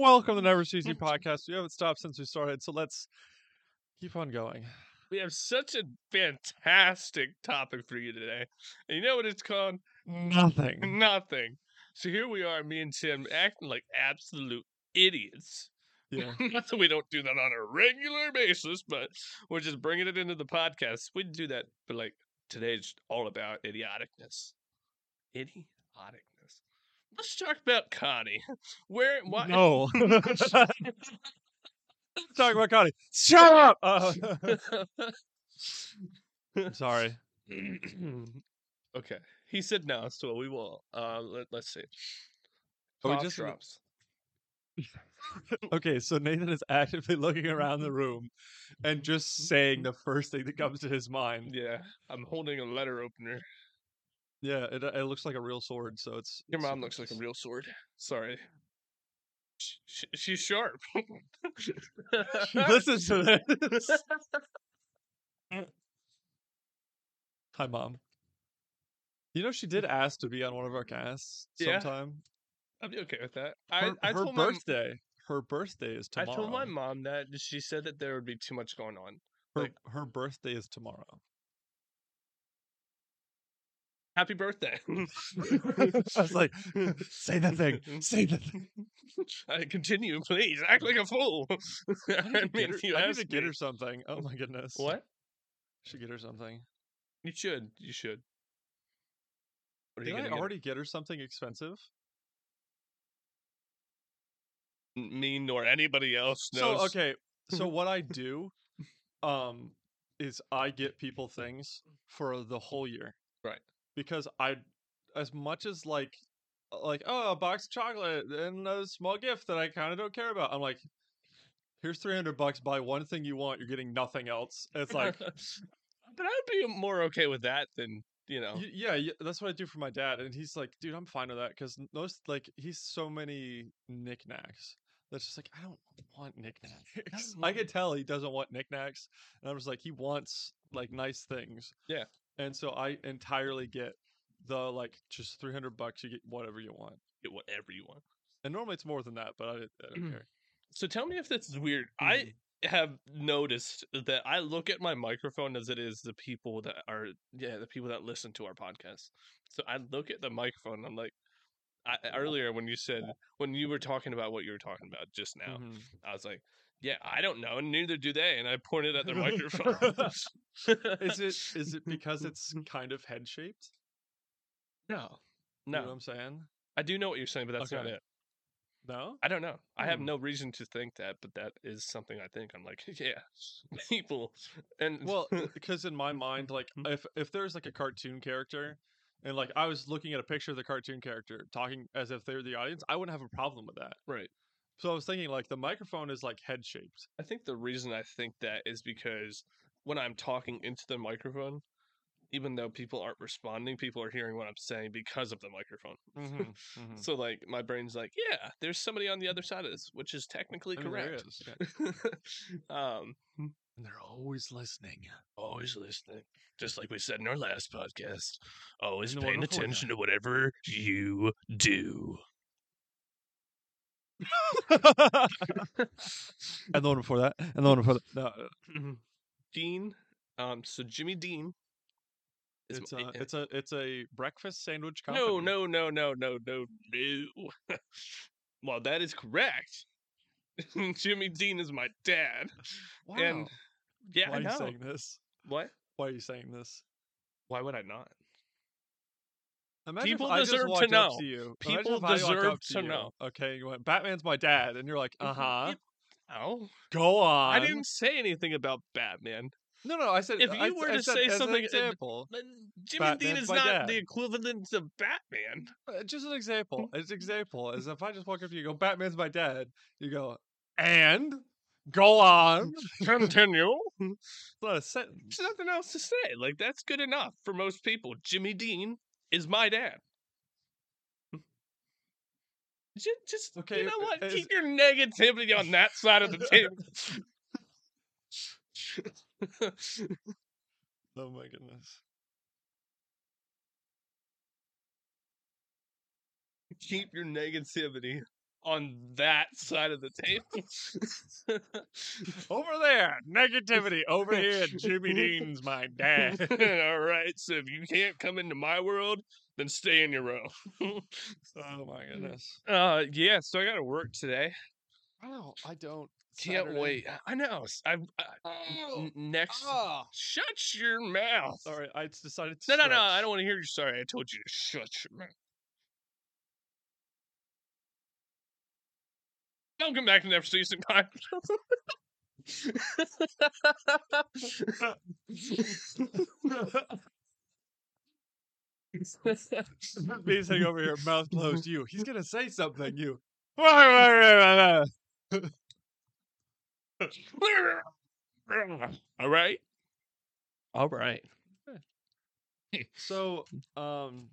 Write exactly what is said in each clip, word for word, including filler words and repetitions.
Welcome to Never Ceasing Podcast. We haven't stopped since we started, so let's keep on going. We have such a fantastic topic for you today. And you know what it's called? Nothing. Nothing. So here we are, me and Tim, acting like absolute idiots. Yeah. Not that we don't do that on a regular basis, but we're just bringing it into the podcast. We do that, but like today's all about idioticness. Idioticness. Let's talk about Connie. Where? Why? No. Talk about Connie. Shut up. Uh, I'm sorry. Okay. He said no, so we will. Uh, let, let's see. Are we Cough just- drops. Okay, so Nathan is actively looking around the room and just saying the first thing that comes to his mind. Yeah, I'm holding a letter opener. Yeah, it, it looks like a real sword, so it's... Your it's mom looks like a real sword. Sorry. Sh- sh- she's sharp. She listens to this. Hi, Mom. You know, she did ask to be on one of our casts Yeah. sometime. I'd be okay with that. Her, I, I her told my birthday. Her birthday is I tomorrow. told my mom that and she said that there would be too much going on. Her, like- her birthday is tomorrow. Happy birthday. I was like, say the thing. Say the thing. I continue, please. Act like a fool. I need to get her, you I need asked to get me. her something. Oh my goodness. What? Should get her something. You should. You should. What are Did you I gonna get her? already get her something expensive? Me nor anybody else knows. So okay, so what I do, um, is I get people things for the whole year. Right. Because I, as much as like, like oh a box of chocolate and a small gift that I kind of don't care about. I'm like, here's three hundred bucks. Buy one thing you want. You're getting nothing else. It's like, but I'd be more okay with that than you know. y- yeah, yeah, that's what I do for my dad, and he's like, dude, I'm fine with that because most like he's so many knickknacks. That's just like I don't want knickknacks. I can tell he doesn't want knickknacks, and I'm just like he wants like nice things. Yeah. And so I entirely get the like just three hundred bucks. You get whatever you want, Get whatever you want. and normally it's more than that, but I, I don't care. So tell me if this is weird. Mhm. I have noticed that I look at my microphone as it is the people that are yeah the people that listen to our podcast. So I look at the microphone. And I'm like, I, earlier when you said when you were talking about what you were talking about just now, Mhm. I was like, yeah, I don't know, and neither do they. And I pointed at their microphone. Is it is it because it's kind of head shaped? No, You know what no. I'm saying? I do know what you're saying, but that's not Okay. it. No. I don't know. I have Hmm. no reason to think that, but that is something I think. I'm like, yeah, people, and Well, because in my mind, like if if there's like a cartoon character, and like I was looking at a picture of the cartoon character talking as if they're the audience, I wouldn't have a problem with that. right. So I was thinking like the microphone is like head shaped. I think the reason I think that is because when I'm talking into the microphone, even though people aren't responding, people are hearing what I'm saying because of the microphone. Mm-hmm. So like my brain's like, yeah, there's somebody on the other side of this, which is technically correct. um, And they're always listening. always listening, just like we said in our last podcast. Always And the one paying before attention to whatever you do. And the one before that. And the one before that. No, Dean. Um. So Jimmy Dean. is it's my- a it's a it's a breakfast sandwich company. no, no, no, no, no, no, no. Well, that is correct. Jimmy Dean is my dad. Wow. And yeah, Why I are you know. saying this? What? Why are you saying this? Why would I not? Imagine People if I just deserve to walked up know. to you. Imagine People if I walked deserve up to you, know. Okay, you went, Batman's my dad, and you're like, uh huh. Oh, Go on. I didn't say anything about Batman. No, no, I said If I, you were I to said say as something, an uh, example, But Jimmy Dean Batman's is my not dad. the equivalent of Batman. Uh, just an example. As an example, as if I just walk up to you, and go, Batman's my dad. You go, and go on. Continue. It's not a sentence. There's nothing else to say. Like that's good enough for most people. Jimmy Dean is my dad. Just, just Okay, you know what? is- Keep your negativity on that side of the table. Oh my goodness. Keep your negativity on that side of the table. Over there, negativity. Over here, Jimmy Dean's my dad. All right, so if you can't come into my world, then stay in your own. Oh my goodness. Uh, yeah. So I got to work today. Wow, I don't. Can't Saturday. wait. I know. I, I, Oh, n- next. ah. Shut your mouth. Sorry, I just decided to. No, no, no. I stretch. don't want to hear you. Sorry, I told you to shut your mouth. Don't come back to never season time. Me sitting over here, mouth closed. You. He's gonna say something. You. All right. All right. So, um,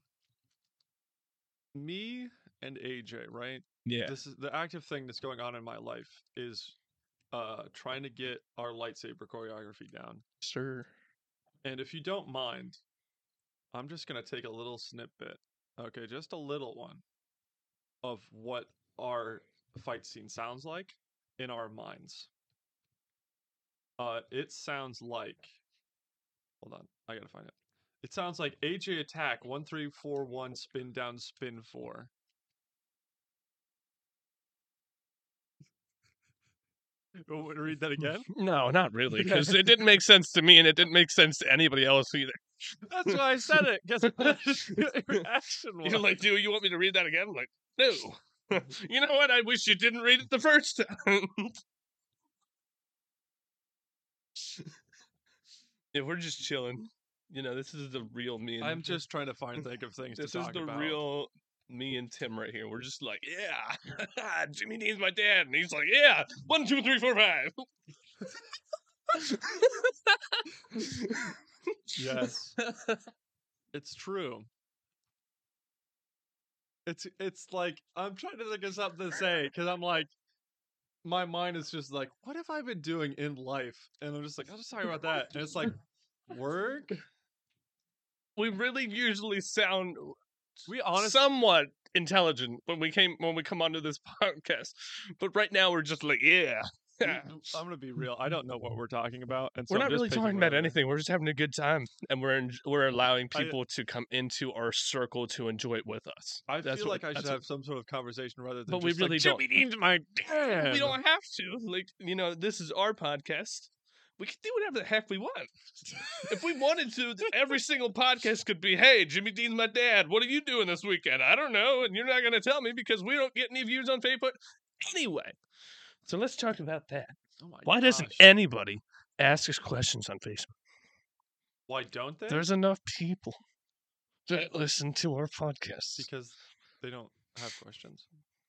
me and A J, right? Yeah. This is the active thing that's going on in my life is, uh, trying to get our lightsaber choreography down. Sir. And if you don't mind, I'm just gonna take a little snippet, okay, just a little one, of what our fight scene sounds like in our minds. Uh, it sounds like. Hold on, I gotta find it. It sounds like A J attack one three four one spin down spin four. You want me to read that again? No, not really, because it didn't make sense to me, and it didn't make sense to anybody else either. That's why I said it. Guess your reaction was. You're like, dude, you want me to read that again? I'm like, no. You know what? I wish you didn't read it the first time. If we're just chilling, you know, this is the real me. And I'm just trying to find think of things this to is talk the about. real me and Tim right here. We're just like, yeah, Jimmy Dean's my dad, and he's like, yeah, one, two, three, four, five. Yes, it's true. It's it's like I'm trying to think of something to say because I'm like, my mind is just like, what have I been doing in life? And I'm just like, I'll just talk about that. And it's like, work. We really usually sound We honestly, somewhat intelligent when we came when we come onto this podcast, but right now we're just like, yeah. we- I'm gonna be real. I don't know what we're talking about, and so We're I'm not just really picking talking about whatever. anything. We're just having a good time, and we're en- we're allowing I- people to come into our circle to enjoy it with us. I That's feel what- like I should that's what- have some sort of conversation rather than But we just really like, don't. Jimmy Dean's my dad. We don't have to. Like, you know, this is our podcast. We can do whatever the heck we want. If we wanted to, every single podcast could be, hey, Jimmy Dean's my dad. What are you doing this weekend? I don't know. And you're not going to tell me because we don't get any views on Facebook anyway. So let's talk about that. Oh my Why doesn't gosh. anybody ask us questions on Facebook? Why don't they? There's enough people that listen to our podcasts. Because they don't have questions.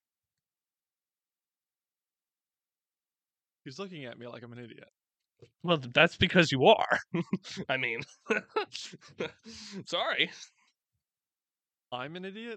He's looking at me like I'm an idiot. Well, that's because you are. I mean, sorry. I'm an idiot?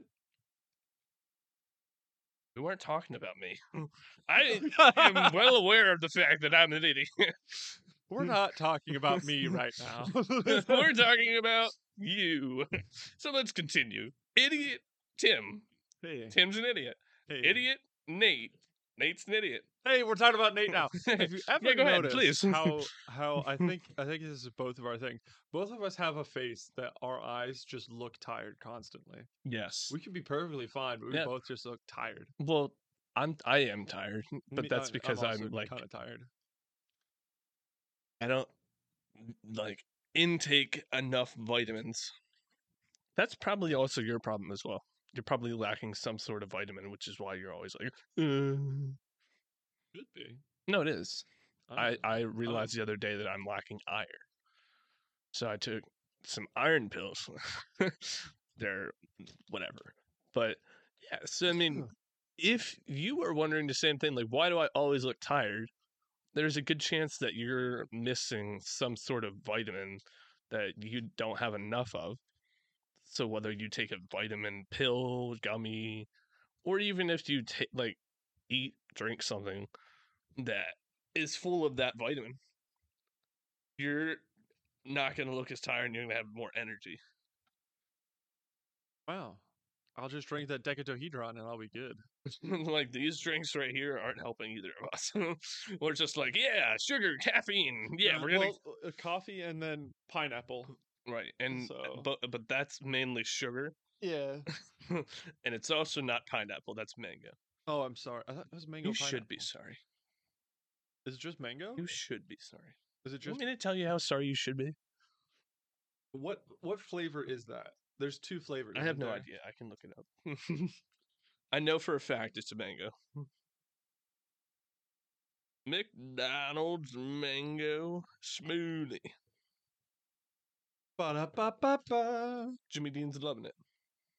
We weren't talking about me. I am well aware of the fact that I'm an idiot. We're not talking about me right now. We're talking about you. So let's continue. Idiot Tim. Hey, Tim's an idiot. hey. Idiot Nate. Nate's an idiot. Hey, we're talking about Nate now. Have you ever Yeah, go ahead, noticed please. how how I think I think this is both of our thing. Both of us have a face that our eyes just look tired constantly. Yes. We could be perfectly fine, but we Yeah. both just look tired. Well, I'm I am tired, but Me- that's I- because I'm, also like kind of tired. I don't like intake enough vitamins. That's probably also your problem as well. You're probably lacking some sort of vitamin, which is why you're always like, uh... Should be. no, it is. I, don't know. I realized the other day that I'm lacking iron. So I took some iron pills. They're whatever. But yeah, so I mean, if you are wondering the same thing, like, why do I always look tired? There's a good chance that you're missing some sort of vitamin that you don't have enough of. So whether you take a vitamin pill, gummy, or even if you take, like, eat, drink something that is full of that vitamin, you're not going to look as tired and you're going to have more energy. Wow. I'll just drink that decatohedron and I'll be good. Like these drinks right here aren't helping either of us. We're just like, yeah, sugar, caffeine. Yeah, Uh, we're gonna well, uh, coffee and then pineapple. right. And So but but that's mainly sugar, yeah. and it's also not pineapple. That's mango. Oh, I'm sorry. I thought it was mango. You should be pineapple. sorry. Is it just mango? You should be sorry. Is it You want just me to tell you how sorry you should be? what? What flavor is that? There's two flavors. I have isn't no there? idea. I can look it up. I know for a fact it's a mango. McDonald's mango smoothie. Ba-da-ba-ba-ba. Jimmy Dean's loving it.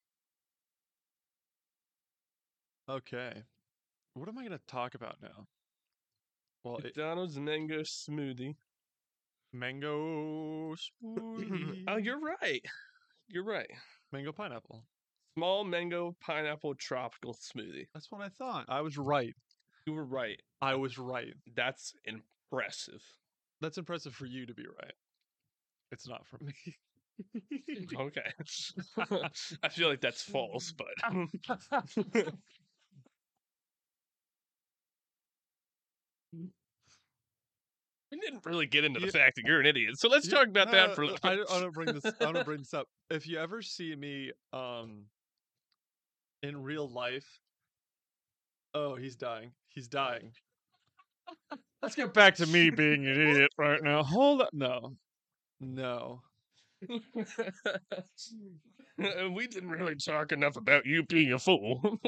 Okay. What am I gonna talk about now? Well, it, McDonald's mango smoothie. mango smoothie. Oh, you're right. You're right. Mango pineapple. Small mango pineapple tropical smoothie. That's what I thought. I was right. You were right. I was right. That's impressive. That's impressive for you to be right. It's not for me. Okay. I feel like that's false, but we didn't really get into the You- fact that you're an idiot. So let's You- talk about no, that no, for no, I, don't- I don't bring this. I don't bring this up. If you ever see me, um, in real life, oh, he's dying. He's dying. Let's get back to me being an idiot right now. Hold up. No, no. We didn't really talk enough about you being a fool.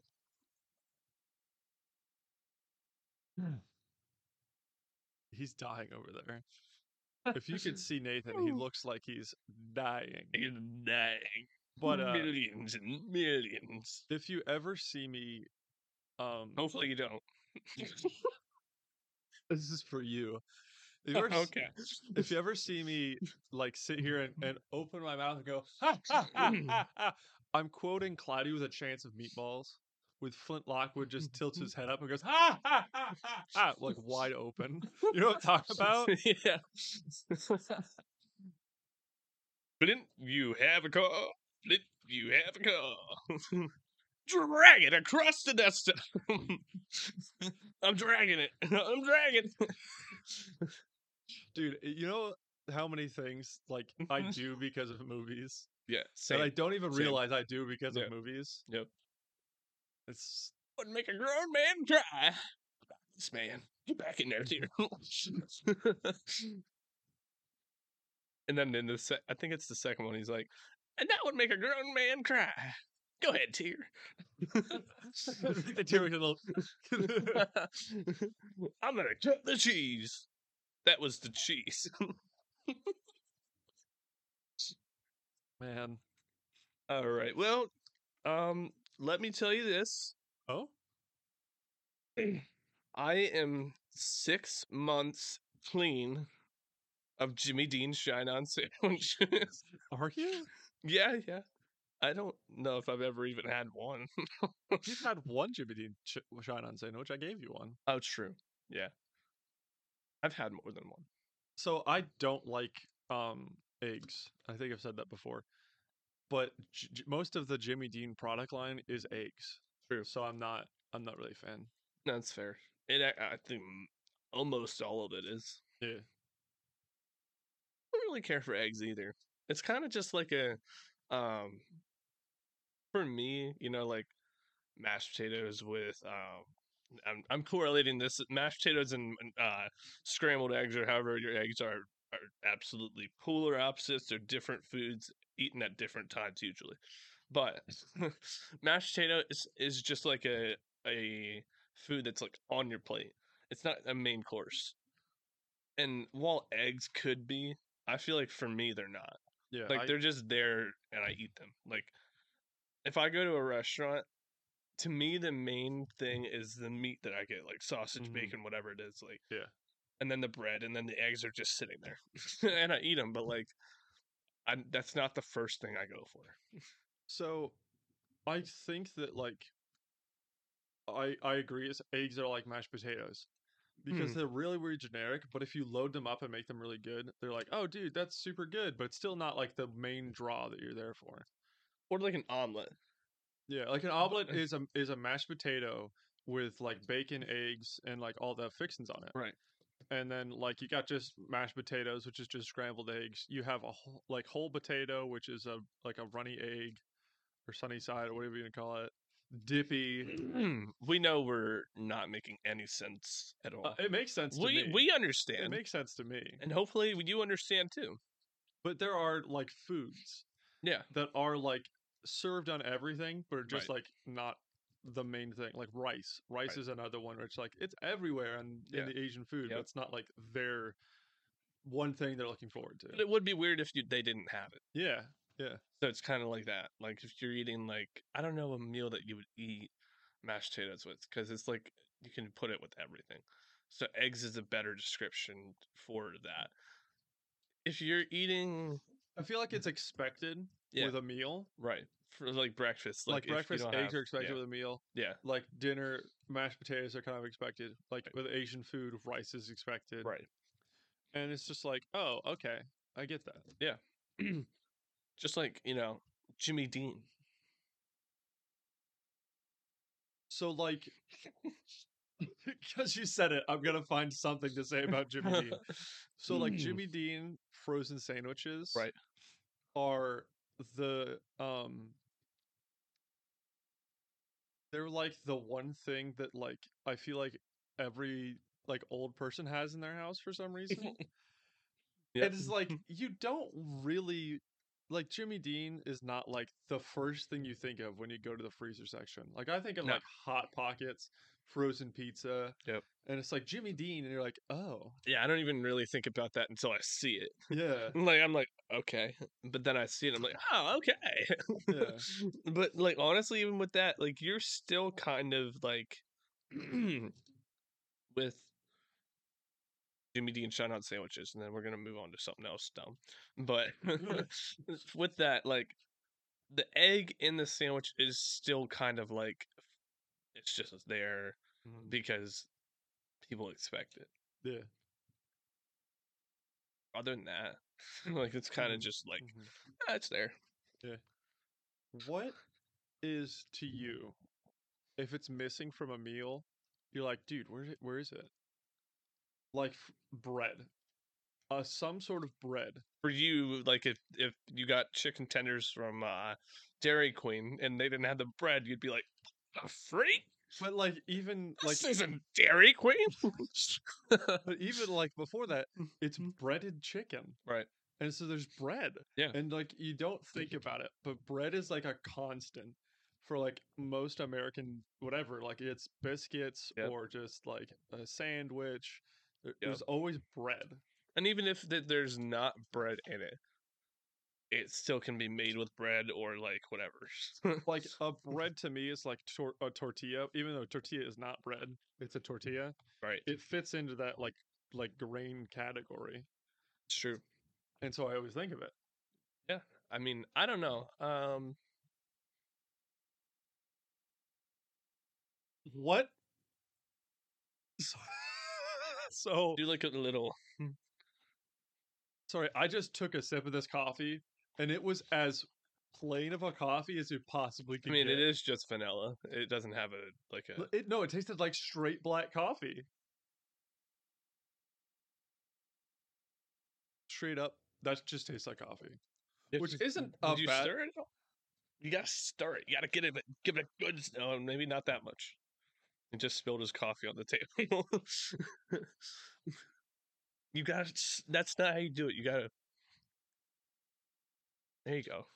He's dying over there. If you could see Nathan, he looks like he's dying. He's dying. But uh, millions and millions. if you ever see me, um, Hopefully you don't. this is for you. If you, ever, s- Okay. if you ever see me like sit here and, and open my mouth and go, ha, ha, ha, ha, ha, I'm quoting Cloudy with a Chance of Meatballs. With Flint Lockwood just tilts his head up and goes, ha, ha, ha, ha, ha, like wide open. You know what I'm talking about? Yeah. Didn't you have a car? Didn't you have a car? Drag it across the dust. I'm dragging it. I'm dragging. Dude, you know how many things like I do because of movies Yeah, that I same. don't even Same. realize I do because Yeah. of movies? Yep. It's Wouldn't make a grown man cry. This man, get back in there, dear. And then in the se- I think it's the second one. He's like, and that would make a grown man cry. Go ahead, tear. the tear with a little- I'm gonna cut the cheese. That was the cheese. Man. All right. Well, um, let me tell you this. Oh? I am six months clean of Jimmy Dean's Shine On sandwiches. Are you? Yeah, yeah. I don't know if I've ever even had one. You've had one Jimmy Dean ch- Shine On sandwich. I gave you one. Oh, true. Yeah. I've had more than one. So I don't like um eggs. I think I've said that before. But J- J- most of the Jimmy Dean product line is eggs. True. So I'm not I'm not really a fan. No, that's fair. It, I I think m- almost all of it is. Yeah. I don't really care for eggs either. It's kind of just like a, um, for me, you know, like mashed potatoes with, um, I'm, I'm correlating this mashed potatoes and uh, scrambled eggs, or however your eggs are, are absolutely polar opposites. They're different foods eaten at different times usually. But mashed potato is, is just like a a food that's like on your plate. It's not a main course. And while eggs could be, I feel like for me they're not. Yeah. Like I- they're just there and I eat them. Like if I go to a restaurant, to me the main thing is the meat that I get, like sausage, Mhm. bacon, whatever it is, like Yeah. and then the bread, and then the eggs are just sitting there, and I eat them. But like, I that's not the first thing I go for. So I think that like I I agree is eggs are like mashed potatoes. Because Hmm. they're really really generic, but if you load them up and make them really good, they're like, "Oh dude, that's super good," but it's still not like the main draw that you're there for. Or like an omelet. Yeah, like an omelet is a is a mashed potato with like bacon, eggs, and like all the fixings on it. Right. And then like you got just mashed potatoes, which is just scrambled eggs. You have a whole, like whole potato, which is a like a runny egg or sunny side or whatever you call it. Dippy. We know we're not making any sense at Uh, all. it makes sense to We me. we It understand, makes sense to me. and hopefully you understand too. But there are like foods Yeah. that are like served on everything, but are just Right. like not the main thing. Like rice. Rice Right. is another one where it's like it's everywhere in, Yeah. in the Asian food, Yep. but it's not like their one thing they're looking forward to. But it would be weird if you, they didn't have it. Yeah. Yeah. So it's kind of like that. Like if you're eating like I don't know a meal that you would eat mashed potatoes with, because it's like you can put it with everything. So eggs is a better description for that. If you're eating, I feel like it's expected Yeah. with a meal. right, for like breakfast, Like, like, if you breakfast, don't eggs have- are expected yeah, with a meal. yeah, Like dinner, mashed potatoes are kind of expected. Like Right. with Asian food, rice is expected. right, And it's just like, oh, okay, I get that. just like you know Jimmy Dean. So like, because you said it, I'm gonna find something to say about Jimmy Dean. So like Mm. Jimmy Dean frozen sandwiches, Right. are the um they're like the one thing that like I feel like every like old person has in their house for some reason. Yep. And it's like you don't really like Jimmy Dean is not like the first thing you think of when you go to the freezer section. Like I think of No. like Hot Pockets, frozen pizza. Yep. And it's like Jimmy Dean and you're like, "Oh." Yeah, I don't even really think about that until I see it. Yeah. Like I'm like, okay, but then I see it, I'm like, oh, okay. Yeah. But like honestly, even with that, like you're still kind of like with Jimmy Dean shout out sandwiches, and then we're gonna move on to something else dumb. But with that, like the egg in the sandwich is still kind of like it's just there Mhm. because people expect it. Yeah. Other than that, like it's kind of Mhm. just like Mhm. ah, it's there. What is to you if it's missing from a meal? You're like, dude, where it- where is it? Like f- bread, uh, some sort of bread. For you, like if if you got chicken tenders from uh, Dairy Queen and they didn't have the bread, you'd be like, "A freak? But like even like, This isn't Dairy Queen." but even like before that, it's breaded chicken, Right. and so there's bread. Yeah. And like you don't think about it, but bread is like a constant for like most American whatever. Like it's biscuits Yep. or just like a sandwich. There- Yep. There's always bread. And even if th- there's not bread in it, it still can be made with bread or like whatever. Like a bread to me is like tor- a tortilla, even though tortilla is not bread, it's a tortilla. Right. It fits into that like like grain category, It's true. and so I always think of it. Yeah. I mean, I don't know. Um, What? So do like a little. sorry, I just took a sip of this coffee, and it was as plain of a coffee as you possibly I could mean, get. it is just vanilla. It doesn't have a like a. L- It, no, it tasted like straight black coffee. Straight up, that just tastes like coffee. If Which you- isn't Did a you bad- stir it? at all? You gotta stir it. You gotta get it. Give it a good. No, maybe not that much. He just spilled his coffee on the table. You gotta. s- That's not how you do it. You gotta. There you go.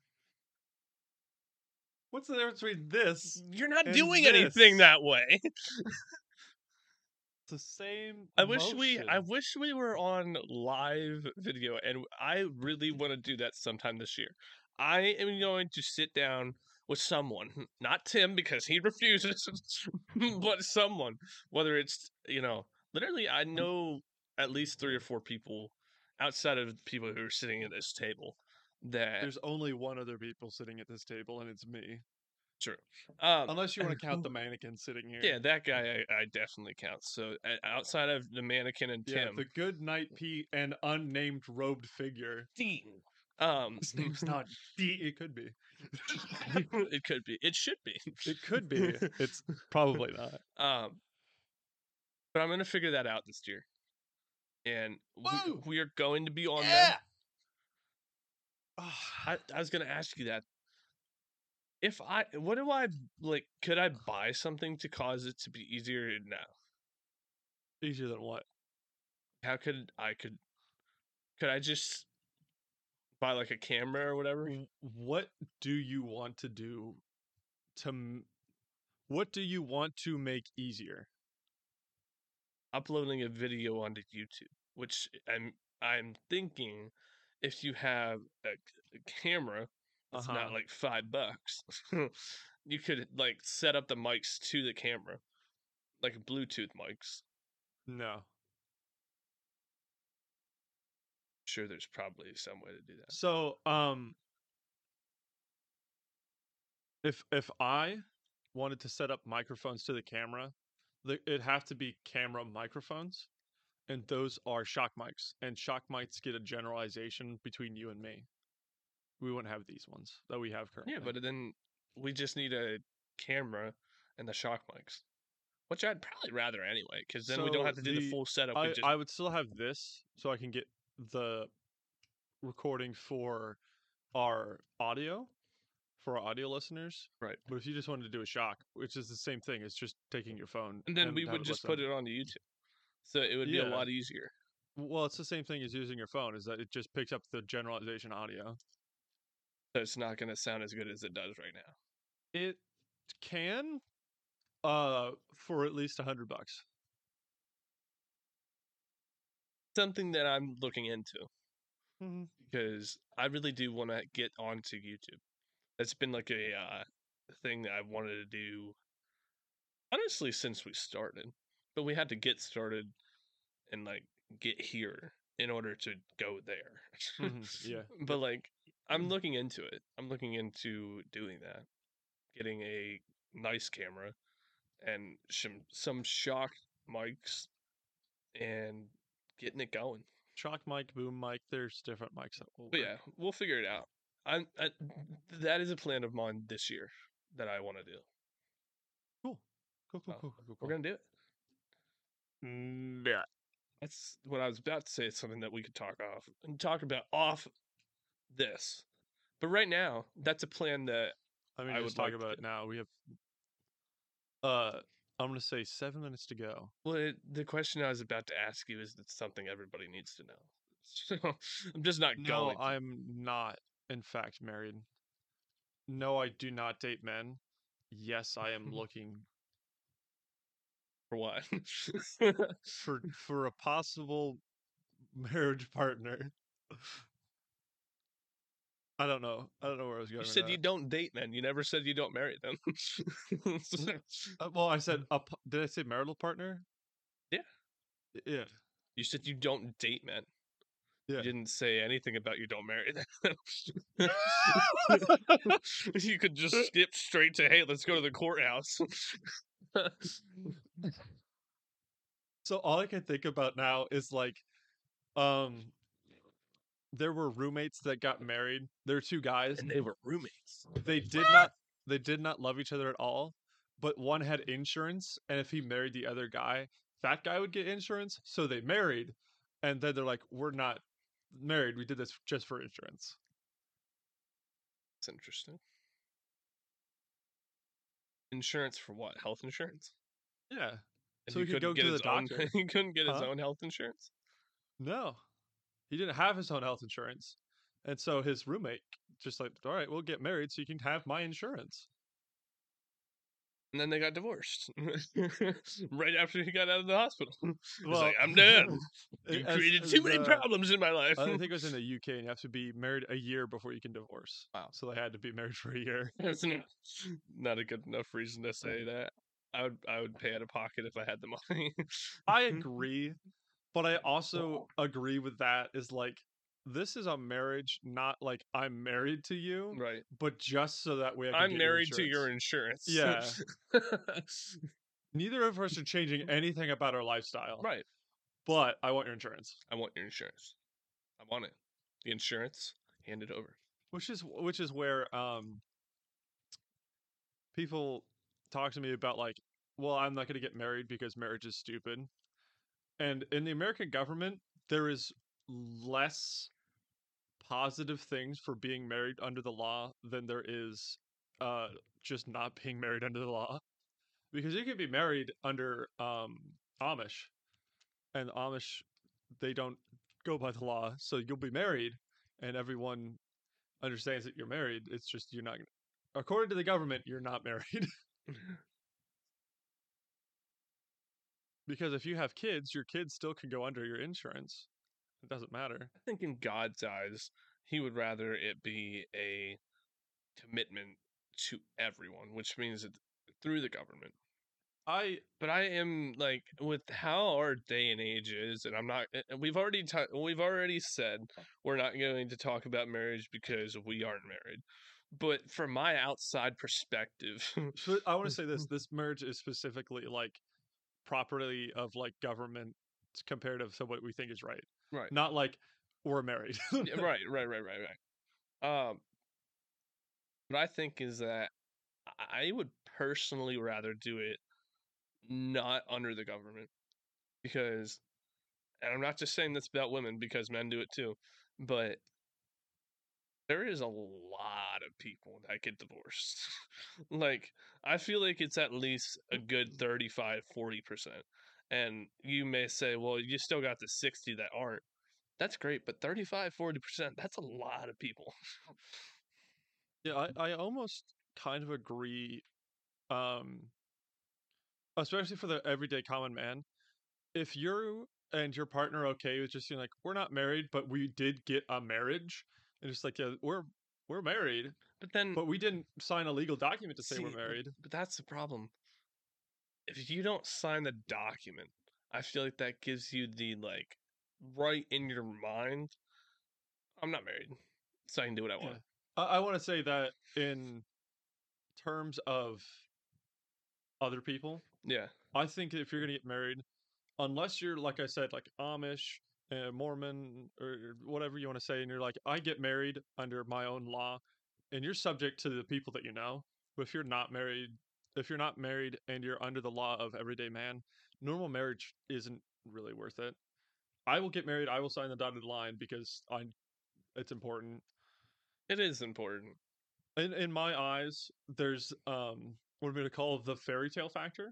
What's the difference between this? You're not And doing anything this. that way. It's the same. I wish we. I motion. wish we were on live video, and I really want to do that sometime this year. I am going to sit down with someone, not Tim because he refuses, but someone. Whether it's you know, literally, I know at least three or four people outside of people who are sitting at this table. That There's only one other people sitting at this table, and it's me. true. Um, Unless you want to count the mannequin sitting here. yeah, that guy I, I definitely count. So uh, outside of the mannequin and Yeah, Tim, the good night Pete and unnamed robed figure. Dean. Um, His name's not D. It could be. it could be. It should be. It could be. It's probably not. Um, but I'm gonna figure that out this year, and we Woo! we are going to be on Yeah. there. Ah, I, I was gonna ask you that. If I, what do I like? Could I buy something to cause it to be easier now? easier than what? How could I could could I just buy like a camera or whatever? W- What do you want to do to? m- What do you want to make easier? Uploading a video onto YouTube, which I'm I'm thinking if you have a, a camera that's Uh-huh. not like five bucks, you could like set up the mics to the camera, like Bluetooth mics. No. Sure, there's probably some way to do that. So, um, if if I wanted to set up microphones to the camera, the, it'd have to be camera microphones, and those are shock mics. And shock mics get a generalization between you and me. We wouldn't have these ones that we have currently. Yeah, but then we just need a camera and the shock mics, which I'd probably rather anyway, because then we don't So have to do the the- full setup. We I, just I would still have this so I can get the recording for our audio, for our audio listeners. right, But if you just wanted to do a shock, which is the same thing, it's just taking your phone. and then we have would it just listen. put it onto YouTube, so it would be Yeah. a lot easier. Well, it's the same thing as using your phone, is that it just picks up the generalization audio. So it's not going to sound as good as it does right now. It can, uh, for at least a hundred bucks. Something that I'm looking into Mm-hmm. because I really do want to get onto YouTube. It's been like a uh, thing that I wanted to do, honestly, since we started. But we had to get started and like get here in order to go there. Mm-hmm. Yeah. But like, I'm looking into it. I'm looking into doing that, getting a nice camera and some some shock mics and getting it going. Shock mic, boom mic. There's different mics that will But work. yeah, we'll figure it out. I'm I, that is a plan of mine this year that I want to do. Cool. Cool. Cool. So, Cool. Cool. Cool. We're gonna do it. Mm, yeah. That's what I was about to say. It's something that we could talk off and talk about off this. But right now, that's a plan that I mean, I just would talk like about to- it now. We have, uh, I'm gonna say seven minutes to go. well, it, the question I was about to ask you is it's something everybody needs to know. So I'm just not No, going. to. I'm not, in fact, married. No, I do not date men. Yes, I am looking For what? for for a possible marriage partner. I don't know. I don't know where I was going. You with said that. you don't date men. You never said you don't marry them. Uh, well, I said a, p- did I say marital partner? Yeah. Yeah. You said you don't date men. Yeah. You didn't say anything about you don't marry them. You could just skip straight to, hey, let's go to the courthouse. So all I can think about now is like, um, there were roommates that got married. There were two guys. And they were roommates. They did not. They did not love each other at all. But one had insurance, and if he married the other guy, that guy would get insurance. So they married, and then they're like, "We're not married. We did this just for insurance." That's interesting. Insurance for what? Health insurance? Yeah. And So he he could couldn't go get to his the own. doctor. He couldn't get his Huh? own health insurance. No, he didn't have his own health insurance, and so his roommate just like, "All right, we'll get married so you can have my insurance." And then they got divorced right after he got out of the hospital. He's Well, like, I'm done. You as- created as too many the- problems in my life. I think it was in the U K, and you have to be married a year before you can divorce. Wow. So they had to be married for a year. That's not, not a good enough reason to say that. I would I would pay out of pocket if I had the money. I agree, but I also agree with that is like, this is a marriage, not like I'm married to you, Right. but just so that way I can I'm get married to your insurance. insurance. Yeah. Neither of us are changing anything about our lifestyle. Right. But I want your insurance. I want your insurance. I want it. The insurance. hand it over. Which is which is where um people talk to me about like, well, I'm not going to get married because marriage is stupid. And in the American government, there is less positive things for being married under the law than there is uh just not being married under the law. Because you can be married under um Amish, and Amish, they don't go by the law, so you'll be married and everyone understands that you're married. It's just you're not, according to the government, you're not married. Because if you have kids, your kids still can go under your insurance. It doesn't matter. I think in God's eyes, he would rather it be a commitment to everyone, which means that through the government. I But I am like with how our day and age is, and I'm not. and We've already ta- we've already said we're not going to talk about marriage because we aren't married. But from my outside perspective, so I want to say this: this marriage is specifically like property of like government comparative to what we think is right, right, not like we're married. yeah, right, right, right, right, right. Um, what I think is that I would personally rather do it not under the government because, and I'm not just saying this about women because men do it too, but there is a lot of people that get divorced. Like, I feel like it's at least a good thirty-five, forty percent. And you may say, well, you still got the sixty that aren't. That's great, but thirty-five, forty percent, that's a lot of people. Yeah, I, I almost kind of agree. Um, especially for the everyday common man. If you and your partner are okay with just being like, we're not married, but we did get a marriage, and just like, yeah, we're we're married, But then, but we didn't sign a legal document to say we're see, but, married. but that's the problem. If you don't sign the document, I feel like that gives you the, like, right in your mind, I'm not married, so I can do what I Yeah, want. I, I want to say that in terms of other people, Yeah. I think if you're gonna get married, unless you're like I said, like Amish, uh, Mormon, or whatever you want to say, and you're like, I get married under my own law, and you're subject to the people that you know. But if you're not married, if you're not married and you're under the law of everyday man, normal marriage isn't really worth it. I will get married. I will sign the dotted line because I it's important. It is important. In in my eyes, there's um what I'm going to call the fairy tale factor.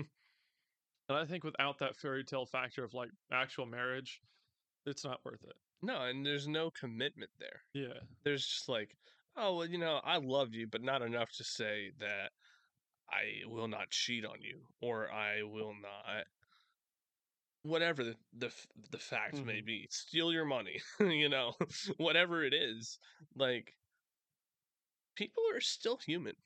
And I think without that fairy tale factor of like actual marriage, it's not worth it. No, and there's no commitment there. Yeah. There's just like, oh, well, you know, I love you, but not enough to say that I will not cheat on you or I will not, whatever the the, f- the fact may hmm be, steal your money, you know, whatever it is. Like, people are still human.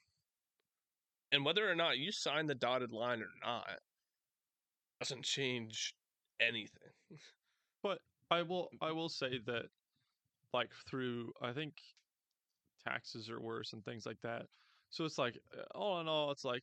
And whether or not you sign the dotted line or not doesn't change anything. But I will I will say that like through I think taxes are worse and things like that. So it's like uh, all in all, it's like,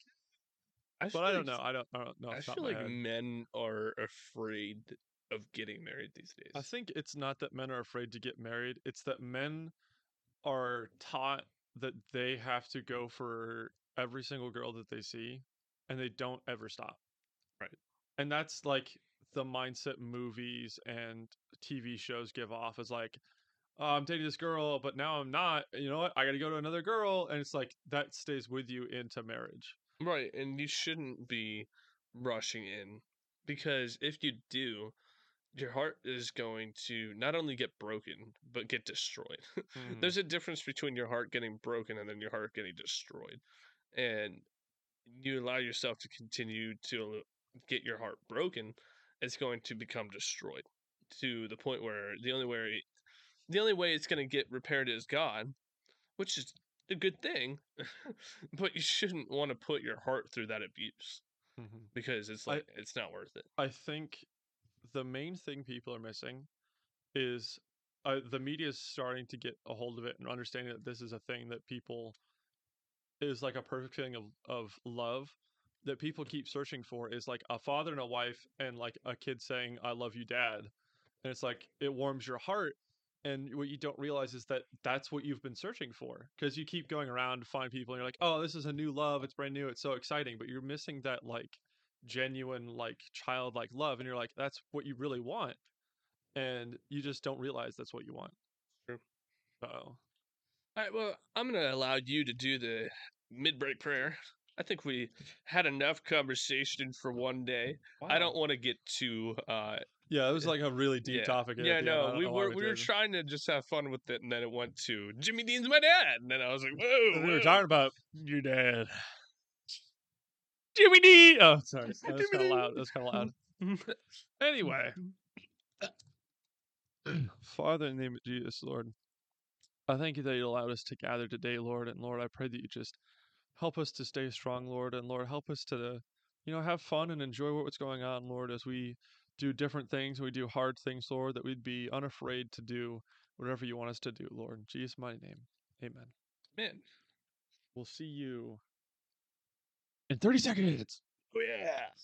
I but feel I like don't know. I don't I don't know I off the top of feel my like head. men are afraid of getting married these I days. think it's not that men are afraid to get married. It's that men are taught that they have to go for every single girl that they see, and they don't ever stop. Right. And that's like the mindset movies and T V shows give off is like, oh, I'm dating this girl, but now I'm not. You know what? I got to go to another girl, and it's like that stays with you into marriage. Right, and you shouldn't be rushing in because if you do, your heart is going to not only get broken, but get destroyed. Mm-hmm. There's a difference between your heart getting broken and then your heart getting destroyed. And you allow yourself to continue to get your heart broken, it's going to become destroyed to the point where the only way the only way it's going to get repaired is God, which is a good thing, but you shouldn't want to put your heart through that abuse Mm-hmm. because it's I like it's not worth it. I think the main thing people are missing is uh, the media is starting to get a hold of it and understanding that this is a thing that people is like a perfect feeling of of love that people keep searching for is like a father and a wife and like a kid saying I love you dad, and it's like it warms your heart, And what you don't realize is that that's what you've been searching for, because you keep going around to find people and you're like, oh, this is a new love, it's brand new, it's so exciting, but you're missing that like genuine like childlike love, and you're like, that's what you really want, and you just don't realize that's what you want. True. So All right, well, I'm going to allow you to do the mid-break prayer. I think we had enough conversation for one day. I don't want to get too uh yeah, it was like a really deep yeah. topic. Yeah, at the end. I no, don't we know why were we were did. trying to just have fun with it, and then it went to Jimmy Dean's my dad, and then I was like, whoa, And we whoa. were talking about your dad. Jimmy D. Oh, sorry, that was kind of loud. That was kind of loud. Anyway, Father, in the name of Jesus, Lord, I thank you that you allowed us to gather today, Lord, and Lord, I pray that you just help us to stay strong, Lord, and Lord, help us to, you know, have fun and enjoy what's going on, Lord, as we do different things, we do hard things, Lord, that we'd be unafraid to do whatever you want us to do, Lord. In Jesus' mighty name, amen. Man. We'll see you in thirty seconds. Oh, yeah.